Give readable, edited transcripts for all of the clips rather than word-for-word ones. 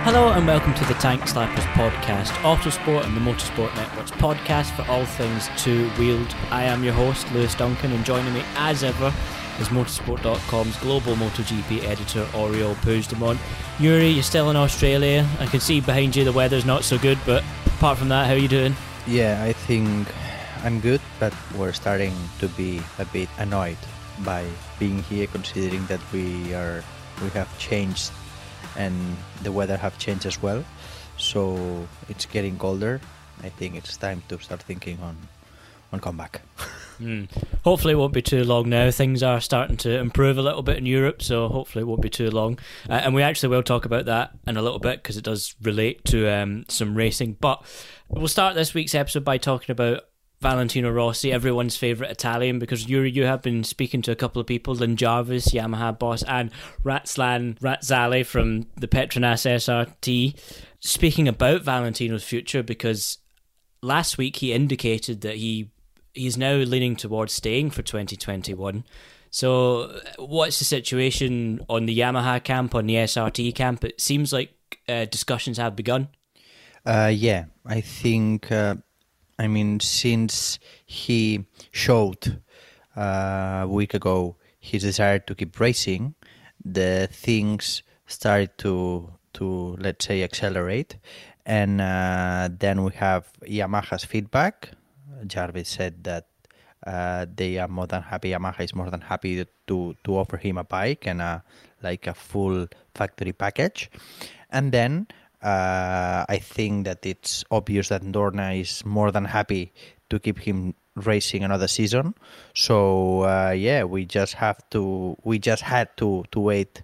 Hello and welcome to the Tank Slappers podcast, Autosport and the Motorsport Network's podcast for all things two-wheeled. I am your host, Lewis Duncan, and joining me as ever is Motorsport.com's global MotoGP editor, Oriol Puigdemont. Yuri, you're still in Australia. I can see behind you the weather's not so good, but apart from that, how are you doing? Yeah, I think I'm good, but we're starting to be a bit annoyed by being here, considering that we have changed and the weather have changed as well. So it's getting colder. I think it's time to start thinking on comeback. Hopefully it won't be too long now. Things are starting to improve a little bit in Europe, so hopefully it won't be too long. And we actually will talk about that in a little bit because it does relate to some racing. But we'll start this week's episode by talking about Valentino Rossi, everyone's favourite Italian, because you have been speaking to a couple of people, Lynn Jarvis, Yamaha boss, and Razlan Razali from the Petronas SRT, speaking about Valentino's future, because last week he indicated that he's now leaning towards staying for 2021. So what's the situation on the Yamaha camp, on the SRT camp? It seems like discussions have begun. Yeah, I think... since he showed a week ago his desire to keep racing, the things started to let's say, accelerate. And then we have Yamaha's feedback. Jarvis said that they are more than happy. Yamaha is more than happy to offer him a bike and a full factory package. And then I think that it's obvious that Dorna is more than happy to keep him racing another season. So we just had to wait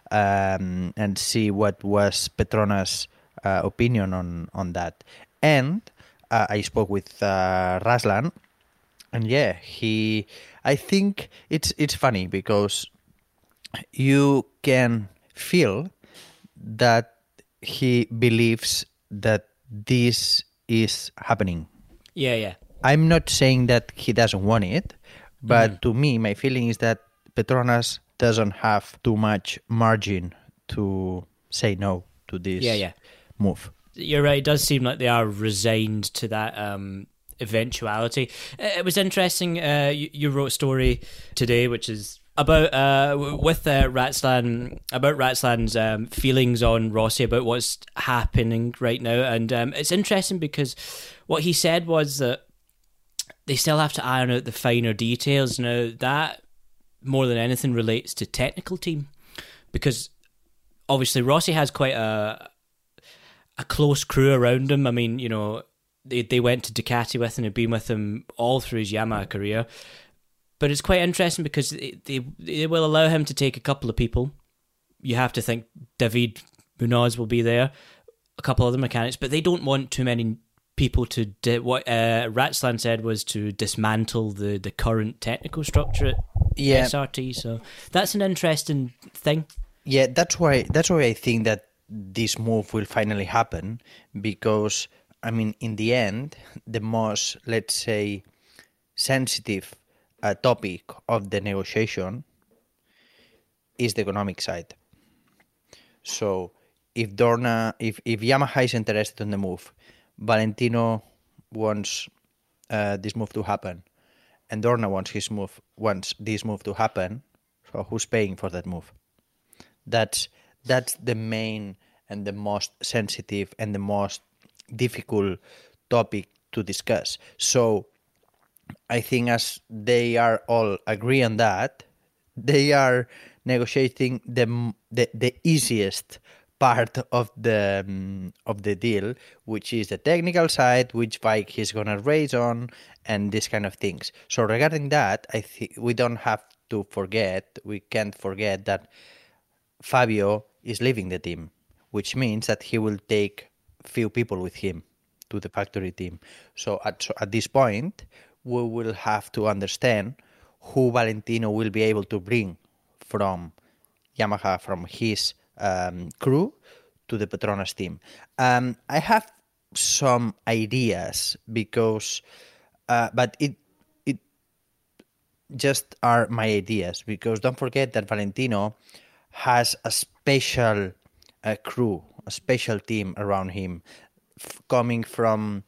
and see what was Petronas' opinion on that. And I spoke with Razlan, and I think it's funny because you can feel that he believes that this is happening. Yeah. I'm not saying that he doesn't want it, but to me, my feeling is that Petronas doesn't have too much margin to say no to this move. You're right, it does seem like they are resigned to that eventuality. It was interesting, you wrote a story today which is about Razlan's feelings on Rossi, about what's happening right now. And it's interesting because what he said was that they still have to iron out the finer details. Now, that more than anything relates to technical team, because obviously Rossi has quite a close crew around him. I mean, you know, they went to Ducati with him and have been with him all through his Yamaha career. But it's quite interesting because they will allow him to take a couple of people. You have to think David Munoz will be there, a couple other mechanics, but they don't want too many people to... what Razlan said was to dismantle the current technical structure at SRT. So that's an interesting thing. Yeah, that's why I think that this move will finally happen, because, I mean, in the end, the most, let's say, sensitive topic of the negotiation is the economic side. So if Yamaha is interested in the move, Valentino wants this move to happen, and Dorna wants this move to happen, so who's paying for that move? That's the main and the most sensitive and the most difficult topic to discuss. So I think as they are all agree on that, they are negotiating the easiest part of the deal, which is the technical side, which bike he's gonna race on, and these kind of things. So regarding that, I think we can't forget that Fabio is leaving the team, which means that he will take few people with him to the factory team. So at this point, we will have to understand who Valentino will be able to bring from Yamaha, from his crew, to the Petronas team. I have some ideas because, but it just are my ideas, because don't forget that Valentino has a special crew a special team around him, coming from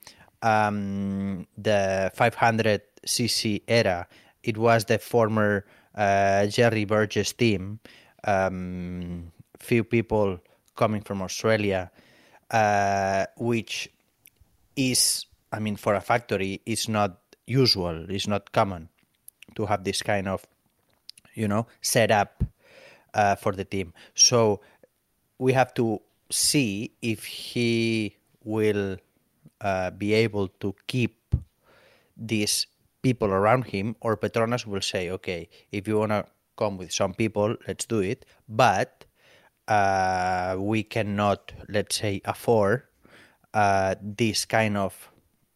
the 500cc era. It was the former Jerry Burgess team. Few people coming from Australia, which is, I mean, for a factory, it's not usual. It's not common to have this kind of, setup for the team. So we have to see if he will be able to keep these people around him, or Petronas will say, okay, if you want to come with some people, let's do it, but we cannot, let's say, afford this kind of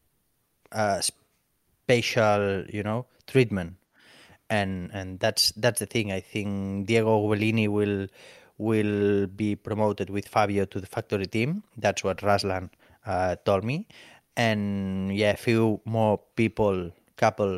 special, treatment. And that's the thing. I think Diego Bellini will be promoted with Fabio to the factory team. That's what Raslan told me. And yeah, a few more people, couple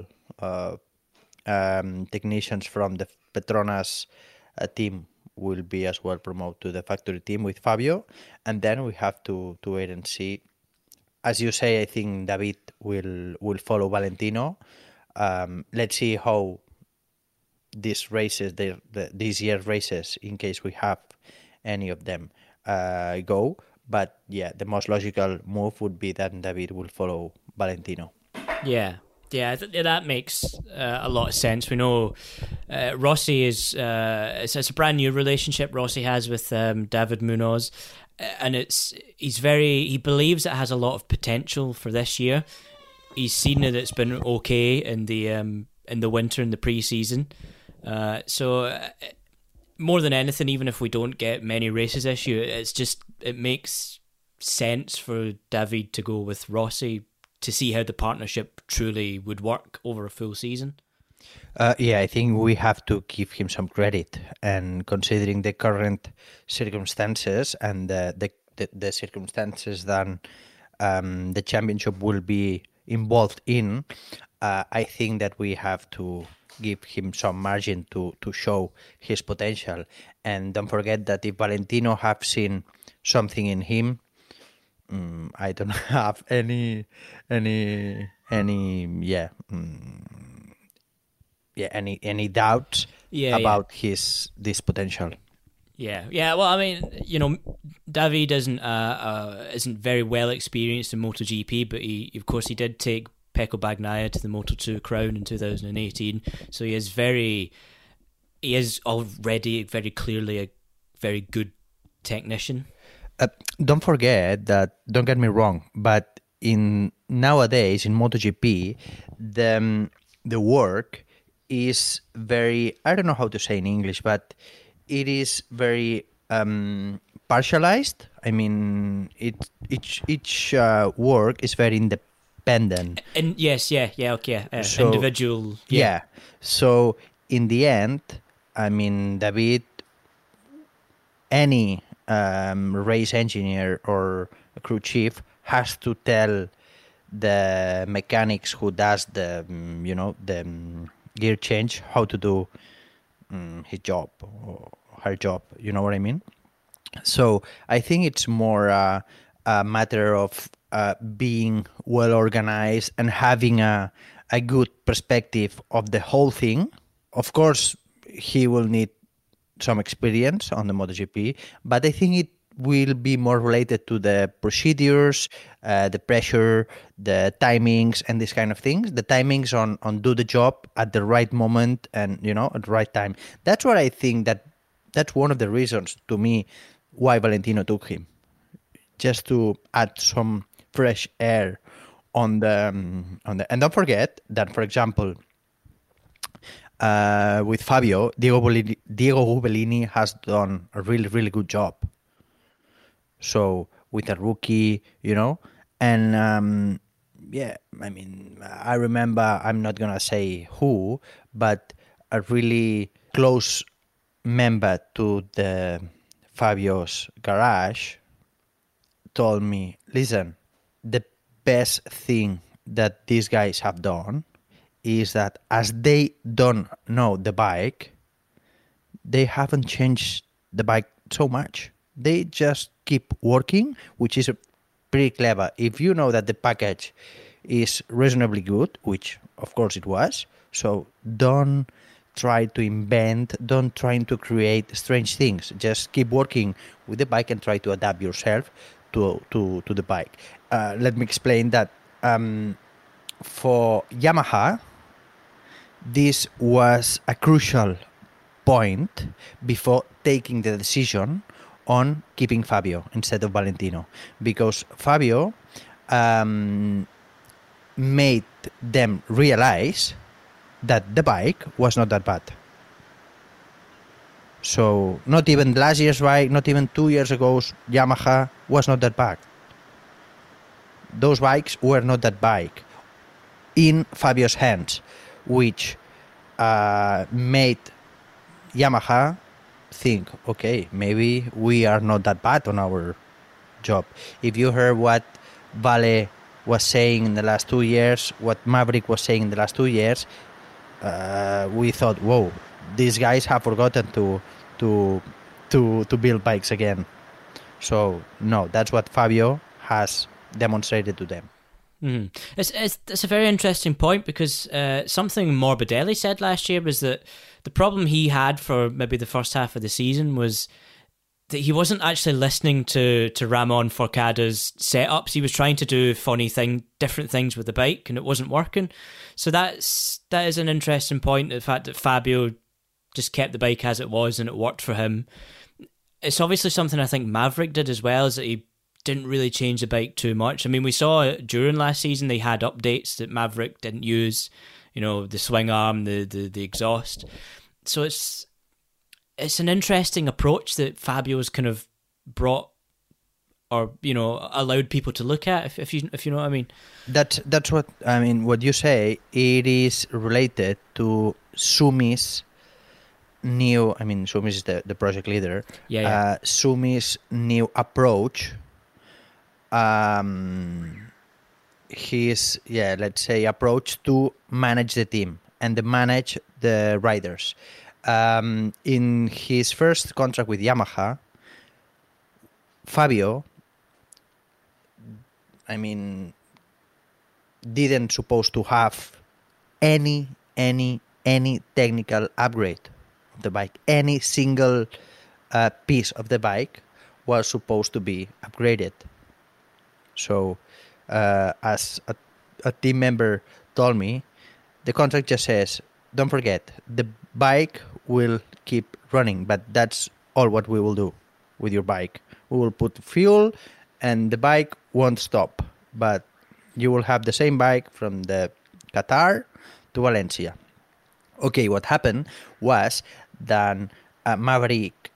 technicians from the Petronas team will be as well promoted to the factory team with Fabio. And then we have to wait and see. As you say, I think David will follow Valentino. Let's see how these races, these year's races, in case we have any of them, go. But yeah, the most logical move would be that David will follow Valentino. Yeah, that makes a lot of sense. We know Rossi is it's a brand new relationship Rossi has with David Munoz, and he believes it has a lot of potential for this year. He's seen that it's been okay in the winter, in the pre-season. So more than anything, even if we don't get many races this year, it makes sense for David to go with Rossi to see how the partnership truly would work over a full season. Yeah, I think we have to give him some credit, and considering the current circumstances and the circumstances that the championship will be involved in, I think that we have to give him some margin to show his potential. And don't forget that if Valentino have seen something in him, I don't have any doubts about this potential. Yeah. Well, I mean, David isn't very well experienced in MotoGP, but he did take Pecco Bagnaia to the Moto2 crown in 2018. So he is already very clearly a very good technician. Don't forget that, don't get me wrong, but nowadays in MotoGP, the work is very, I don't know how to say in English, but it is very partialized. I mean, each work is very independent. And yes, okay, so, individual. Yeah. So in the end, I mean, David, any race engineer or a crew chief has to tell the mechanics who does the gear change how to do his job or her job. You know what I mean? So I think it's more a matter of being well organized and having a good perspective of the whole thing. Of course, he will need some experience on the MotoGP, but I think it will be more related to the procedures, the pressure, the timings, and these kind of things. The timings on do the job at the right moment and at the right time. That's what I think that's one of the reasons to me why Valentino took him, just to add some fresh air on the. And don't forget that, for example, with Fabio, Diego Bellini has done a really, really good job. So with a rookie, and I mean, I remember, I'm not gonna say who, but a really close member to the Fabio's garage told me, listen, the best thing that these guys have done is that as they don't know the bike, they haven't changed the bike so much. They just keep working, which is pretty clever. If you know that the package is reasonably good, which of course it was, so don't try to invent, don't try to create strange things. Just keep working with the bike and try to adapt yourself to the bike. Let me explain that for Yamaha, this was a crucial point before taking the decision on keeping Fabio instead of Valentino, because Fabio made them realize that the bike was not that bad. So not even last year's bike, not even 2 years ago's Yamaha was not that bad. Those bikes were not that bike in Fabio's hands, which made Yamaha think, okay, maybe we are not that bad on our job. If you heard what Vale was saying in the last 2 years, what Maverick was saying in the last 2 years, we thought, whoa, these guys have forgotten to build bikes again. So no, that's what Fabio has demonstrated to them. Mm. It's a very interesting point, because something Morbidelli said last year was that the problem he had for maybe the first half of the season was that he wasn't actually listening to Ramon Forcada's setups. He was trying to do different things with the bike, and it wasn't working. So that is an interesting point, the fact that Fabio just kept the bike as it was and it worked for him. It's obviously something I think Maverick did as well, is that he didn't really change the bike too much. I mean, we saw during last season they had updates that Maverick didn't use, the swing arm, the exhaust. So it's an interesting approach that Fabio's kind of brought, or allowed people to look at, if you know what I mean. That's what I mean. What you say, it is related to Sumi's new. I mean, Sumi is the project leader. Yeah. Sumi's new approach. His let's say approach to manage the team and to manage the riders. In his first contract with Yamaha, Fabio, I mean, didn't supposed to have any technical upgrade of the bike. Any single piece of the bike was supposed to be upgraded. So, as a team member told me, the contract just says, don't forget, the bike will keep running, but that's all what we will do with your bike. We will put fuel and the bike won't stop, but you will have the same bike from the Qatar to Valencia. Okay, what happened was that Maverick,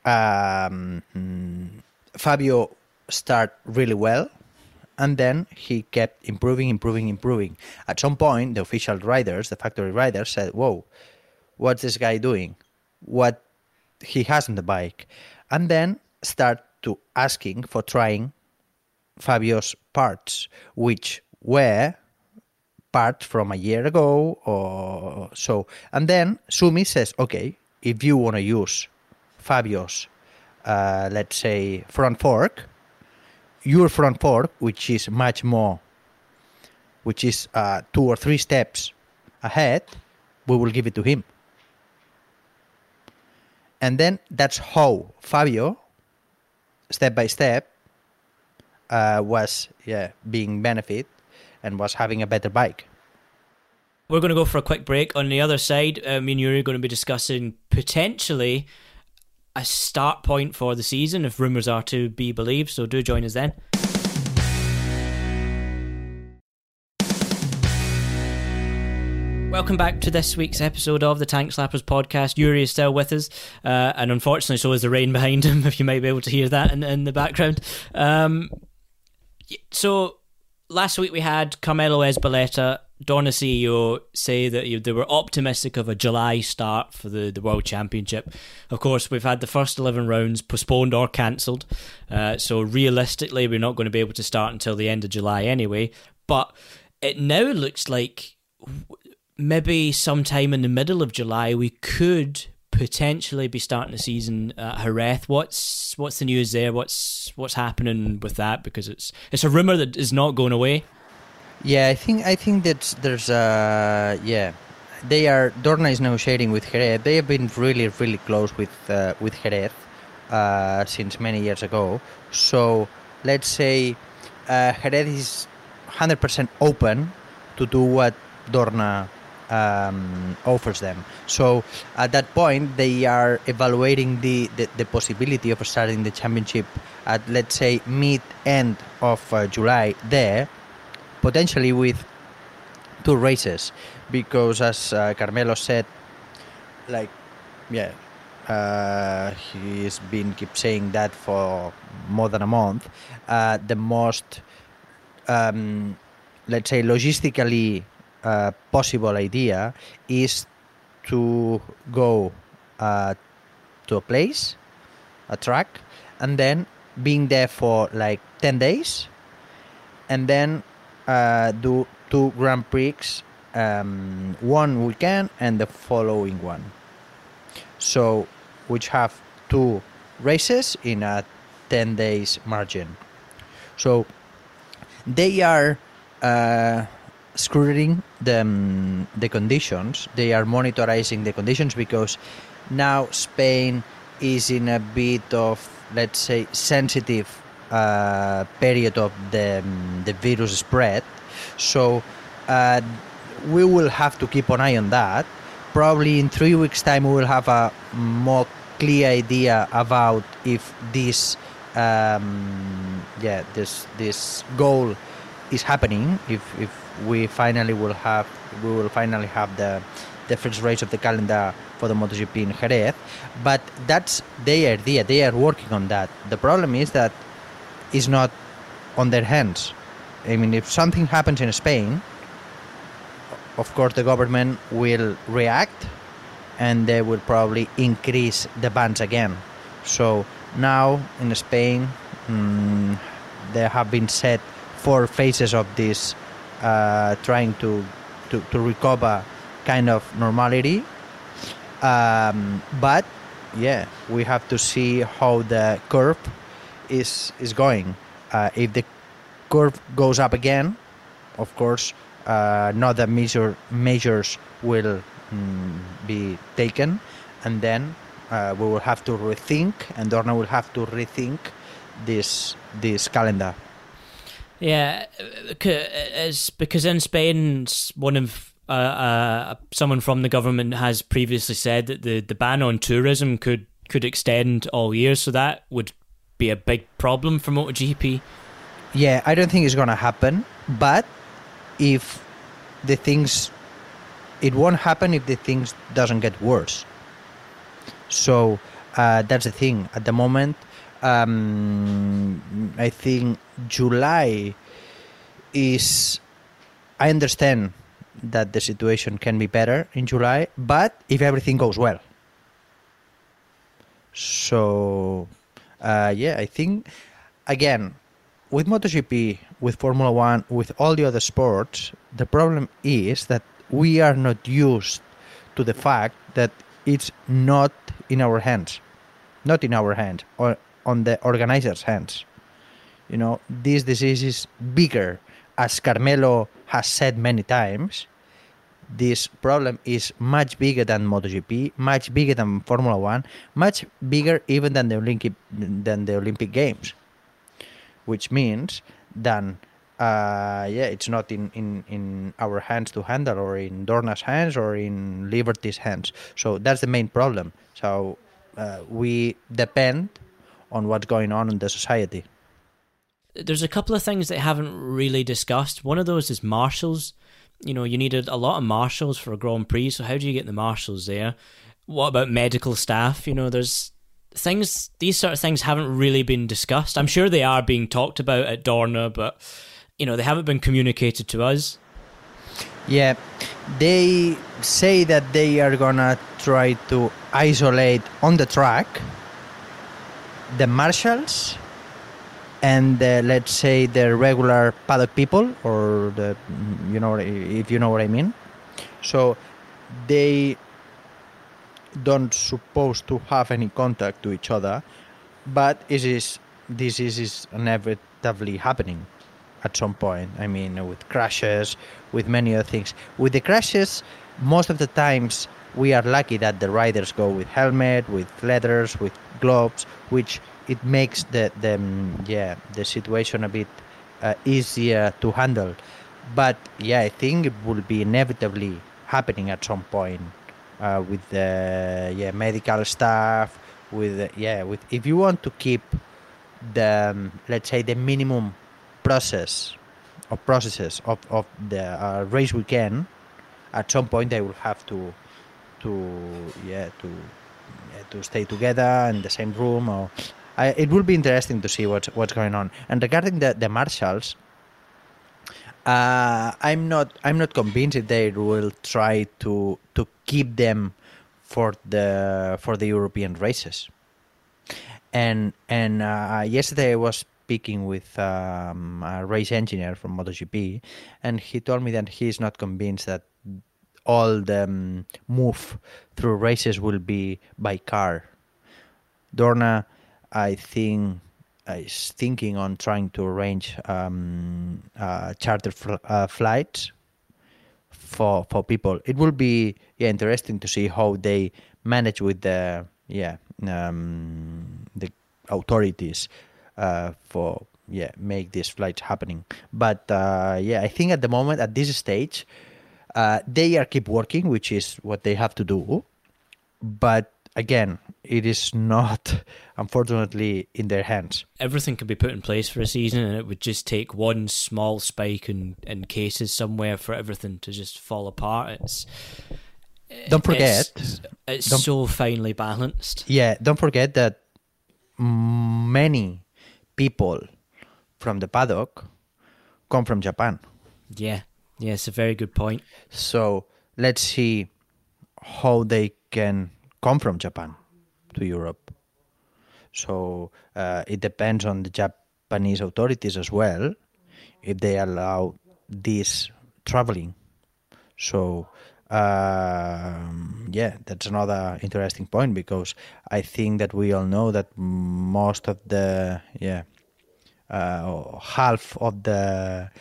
Fabio started really well, and then he kept improving. At some point, the official riders, the factory riders, said, whoa, what's this guy doing? What he has on the bike? And then start to asking for trying Fabio's parts, which were parts from a year ago or so. And then Sumi says, okay, if you want to use Fabio's, let's say, front fork, your front fork, which is 2 or 3 steps ahead, we will give it to him. And then that's how Fabio, step by step, was being benefit and was having a better bike. We're going to go for a quick break. On the other side, me and Yuri are going to be discussing potentially a start point for the season, if rumours are to be believed, so do join us then. Welcome back to this week's episode of the Tank Slappers podcast. Yuri is still with us, and unfortunately so is the rain behind him, if you might be able to hear that in the background. So last week we had Carmelo Ezpeleta, Dorna CEO, say that they were optimistic of a July start for the World Championship. Of course, we've had the first 11 rounds postponed or cancelled, so realistically we're not going to be able to start until the end of July anyway, but it now looks like maybe sometime in the middle of July we could potentially be starting the season at Jerez. What's the news there? What's happening with that? Because it's a rumor that is not going away. Yeah, I think that there's Dorna is negotiating with Jerez. They have been really really close with Jerez since many years ago. So let's say Jerez is 100% open to do what Dorna offers them. So at that point, they are evaluating the possibility of starting the championship at, let's say, mid-end of July there, potentially with 2 races, because as Carmelo said, he's been keep saying that for more than a month. The most, let's say, logistically possible idea is to go to a place, a track, and then being there for like 10 days, and then do 2 Grand Prix, one weekend and the following one. So, which have 2 races in a 10 days margin. So, they are scrutining the conditions. They are monitoring the conditions because now Spain is in a bit of, let's say, sensitive period of the virus spread. So we will have to keep an eye on that. Probably in 3 weeks' time we will have a more clear idea about if this this goal is happening, if we will finally have the first race of the calendar for the MotoGP in Jerez. But that's their idea. They are working on that. The problem is that it's not on their hands. I mean, if something happens in Spain, of course the government will react and they will probably increase the bans again. So now in Spain there have been set 4 phases of this, trying to recover kind of normality. But yeah, we have to see how the curve is going. If the curve goes up again, of course, not the measures will be taken, and then we will have to rethink, and Dorna will have to rethink this calendar. Yeah, it's because in Spain, one of someone from the government has previously said that the ban on tourism could extend all year, so that would be a big problem for MotoGP. Yeah, I don't think it's going to happen, but if the things, it won't happen if the things doesn't get worse. So that's the thing. At the moment, I think July is, I understand that the situation can be better in July, but if everything goes well. So I think, again, with MotoGP, with Formula One, with all the other sports, the problem is that we are not used to the fact that it's not in our hands, or on the organizers' hands. You know, this disease is bigger. As Carmelo has said many times, this problem is much bigger than MotoGP, much bigger than Formula One, much bigger even than the Olympic Games. Which means that it's not in our hands to handle, or in Dorna's hands, or in Liberty's hands. So that's the main problem. So we depend on what's going on in the society. There's a couple of things that I haven't really discussed. One of those is marshals. You know, you needed a lot of marshals for a Grand Prix, so how do you get the marshals there? What about medical staff? You know, there's things, these sort of things haven't really been discussed. I'm sure they are being talked about at Dorna, but, you know, they haven't been communicated to us. Yeah, they say that they are gonna try to isolate on the track the marshals and let's say the regular paddock people, or the, you know, if you know what I mean. So they don't supposed to have any contact to each other, but this is inevitably happening at some point. I mean, with crashes, with many other things. With the crashes, most of the times we are lucky that the riders go with helmet, with leathers, with gloves, which it makes the situation a bit easier to handle. But yeah, I think it will be inevitably happening at some point with the medical staff. With with if you want to keep the let's say the minimum processes of the race weekend, at some point they will have to yeah to to stay together in the same room. Or it will be interesting to see what's going on. And regarding the marshals, I'm not convinced that they will try to keep them for the European races. And yesterday I was speaking with a race engineer from MotoGP, and he told me that he's not convinced that all the move through races will be by car. Dorna, I think, is thinking on trying to arrange charter flights for people. It will be interesting to see how they manage with the authorities for make these flights happening. But I think at the moment, at this stage, they are keep working, which is what they have to do. But again, it is not, unfortunately, in their hands. Everything can be put in place for a season, and it would just take one small spike in cases somewhere for everything to just fall apart. Don't forget, it's so finely balanced. Yeah, don't forget that many people from the paddock come from Japan. Yeah, it's a very good point. So let's see how they can come from Japan to Europe. So it depends on the Japanese authorities as well, if they allow this traveling. So that's another interesting point, because I think that we all know that most of the half of the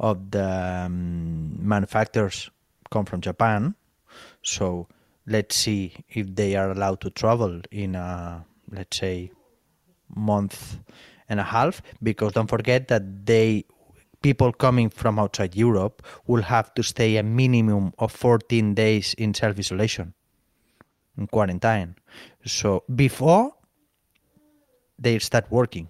manufacturers come from Japan. So let's see if they are allowed to travel in a, let's say, month and a half, because don't forget that people coming from outside Europe will have to stay a minimum of 14 days in self-isolation, in quarantine. So before they start working.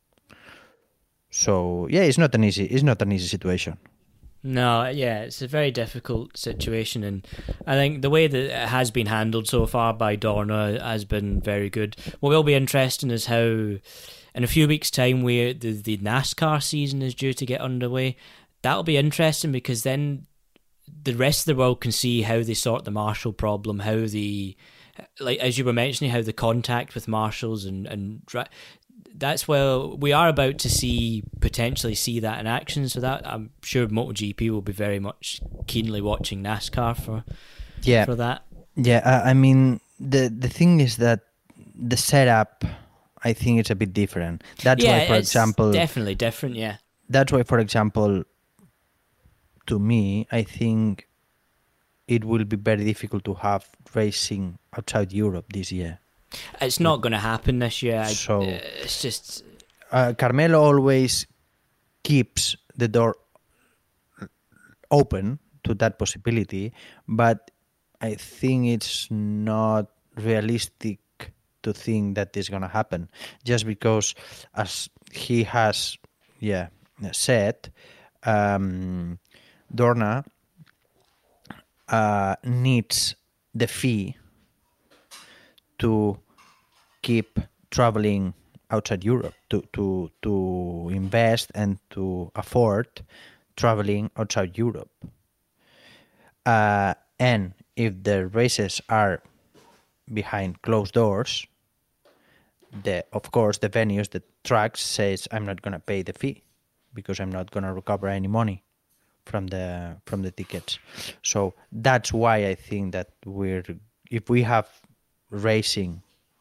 So it's not an easy situation. No, it's a very difficult situation, and I think the way that it has been handled so far by Dorna has been very good. What will be interesting is how, in a few weeks' time, the NASCAR season is due to get underway. That'll be interesting, because then the rest of the world can see how they sort the marshal problem, how like as you were mentioning, how the contact with marshals and that's where we are about to potentially see that in action. So that I'm sure MotoGP will be very much keenly watching NASCAR for that. Yeah, I mean the thing is that the setup, I think it's a bit different. That's why, for example, definitely different. Yeah, that's why, for example, to me, I think it will be very difficult to have racing outside Europe this year. It's not going to happen this year. So it's just Carmelo always keeps the door open to that possibility, but I think it's not realistic to think that is going to happen, just because, as he has said, Dorna needs the fee to keep traveling outside Europe, to invest and to afford traveling outside Europe. And if the races are behind closed doors, of course the venues, the tracks says, I'm not going to pay the fee because I'm not going to recover any money from the tickets. So that's why I think that if we have racing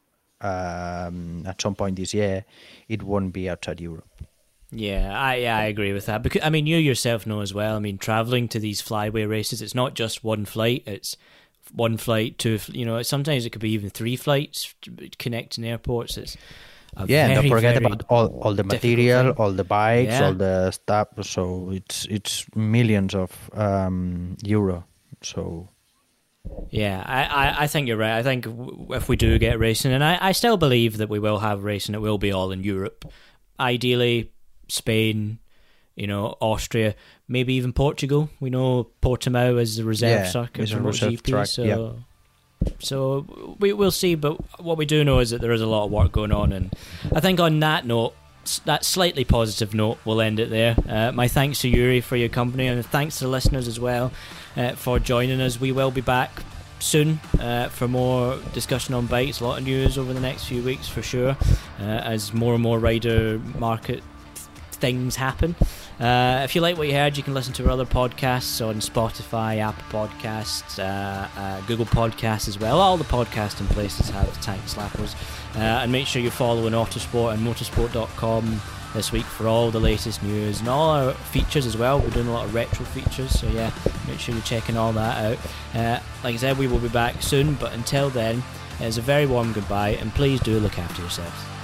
at some point this year, it won't be outside Europe. Yeah, I agree with that. Because I mean, you yourself know as well. I mean, traveling to these flyway races, it's not just one flight. It's one flight, two. Sometimes it could be even 3 flights connecting airports. It's and don't forget about all the material, thing. all the bikes, all the stuff. So it's millions of euro. So. Yeah, I think you're right. I think if we do get racing, and I still believe that we will have racing, it will be all in Europe. Ideally, Spain, Austria, maybe even Portugal. We know Portimao is the reserve circuit for MotoGP, so we'll see. But what we do know is that there is a lot of work going on, and I think on that note, that slightly positive note, we'll end it there. My thanks to Yuri for your company, and thanks to the listeners as well for joining us. We will be back soon for more discussion on bikes. A lot of news over the next few weeks for sure, as more and more rider market things happen. If you like what you heard, you can listen to our other podcasts on Spotify, Apple Podcasts, Google Podcasts as well. All the podcasting places have Tank Slappers. And make sure you're following Autosport and motorsport.com this week for all the latest news and all our features as well. We're doing a lot of retro features, so yeah, make sure you're checking all that out. Like I said, we will be back soon, but until then, it's a very warm goodbye, and please do look after yourselves.